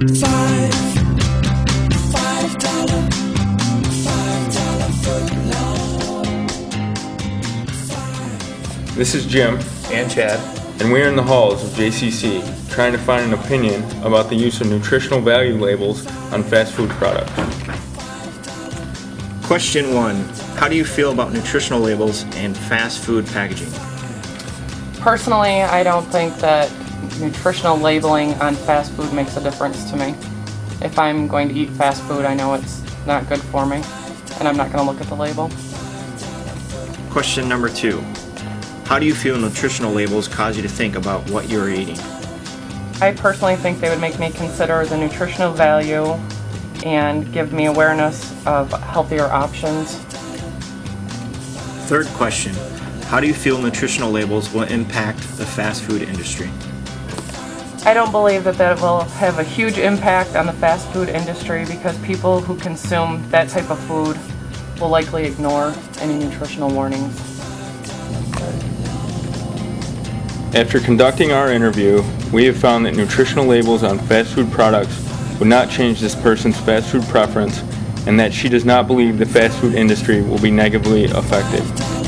This is Jim and Chad, and we're in the halls of JCC trying to find an opinion about the use of nutritional value labels on fast food products. Question 1. How do you feel about nutritional labels and fast food packaging? Personally, I don't think that nutritional labeling on fast food makes a difference to me. If I'm going to eat fast food, I know it's not good for me, and I'm not going to look at the label. Question number 2. How do you feel nutritional labels cause you to think about what you're eating? I personally think they would make me consider the nutritional value and give me awareness of healthier options. Third question. How do you feel nutritional labels will impact the fast food industry? I don't believe that will have a huge impact on the fast food industry because people who consume that type of food will likely ignore any nutritional warnings. After conducting our interview, we have found that nutritional labels on fast food products would not change this person's fast food preference, and that she does not believe the fast food industry will be negatively affected.